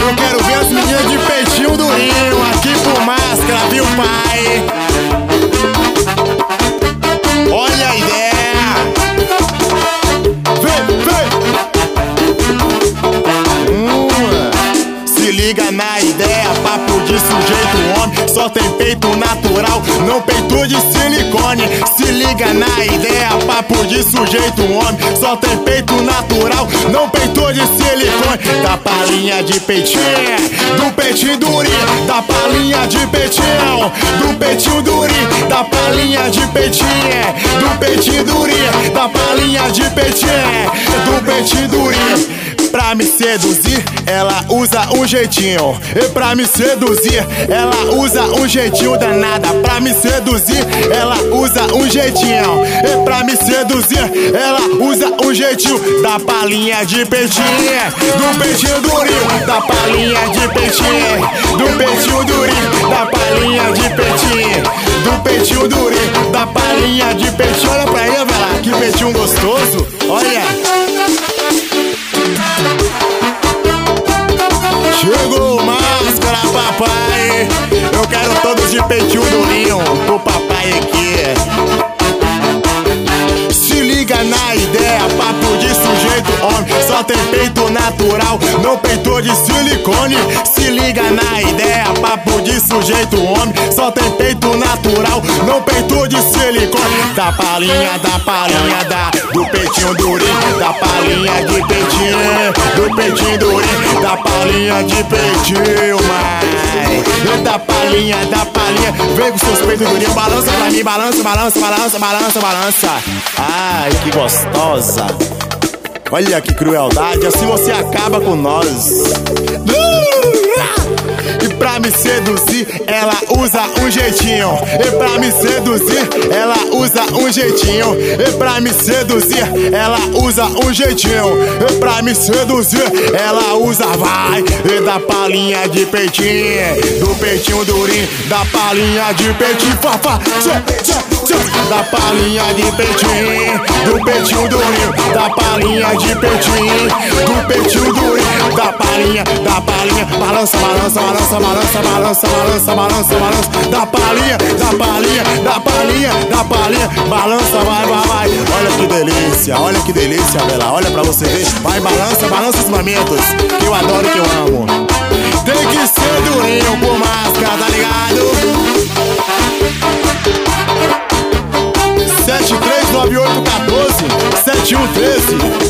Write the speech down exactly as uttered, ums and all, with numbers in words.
Eu quero ver as meninas de peitinho durinho aqui por máscara, viu, pai? Olha a ideia. Vem, vem. Hum, se liga na ideia, papo de sujeito homem. Só tem peito natural, não peito de silicone. Se liga na ideia, papo de sujeito homem. Só tem peito natural, não peito de silicone. Da palinha de peitinho, do peitinho durinho. Da palinha de peitinho, do peitinho durinho. Da palinha de peitinho, do peitinho durinho. Da palinha de peitinho, do peitinho durinho. Pra me seduzir, ela usa um jeitinho. E pra me seduzir, ela usa um jeitinho danada. Pra me seduzir, ela usa um jeitinho. E pra me seduzir, ela usa um jeitinho. Da palinha de peitinho, do peitinho durinho. Da palinha de peitinho, do peitinho durinho. Da palinha de peitinho, do peitinho durinho. Da palinha de peitinho. Olha pra ele, vai lá, que peitinho gostoso. Olha. Chegou máscara, papai. Eu quero todos de peitinho durinho pro papai aqui. Se liga na ideia, papo de sujeito homem. Só tem peito natural, não peito de silicone. Se liga na ideia, papo de sujeito homem. Só tem peito natural, não peito de silicone. Da palinha, da palinha, da do peitinho durinho. Da palinha de peitinho, do peitinho durinho. Da palinha de peitinho, mãe. Da palinha, da palinha. Vem com seus peitos durinhos. Balança pra mim, balança, balança, balança, balança, balança. Ai, que gostosa. Olha que crueldade, assim você acaba com nós. E pra me seduzir, ela usa um jeitinho. E pra me seduzir, ela usa um jeitinho. E pra me seduzir, ela usa um jeitinho. E pra me seduzir, ela usa, vai. E da palinha de peitinho, do peitinho durinho. Da palinha de peitinho, fafá, tchê, tchê, tchê. Da palinha de peitinho, do peitinho durinho. Da palinha de peitinho, do peitinho durinho. Da palinha, da palinha, balança, balança, balança, balança, balança, balança, balança, balança. Da palinha, da palinha, da palinha, da palinha, balança, vai, vai, vai. Olha que delícia, olha que delícia, Bela. Olha pra você ver. Vai, balança, balança os mamitos, que eu adoro, que eu amo. Tem que ser durinho por máscara, tá ligado? sete três nove oito um quatro, sete um um três.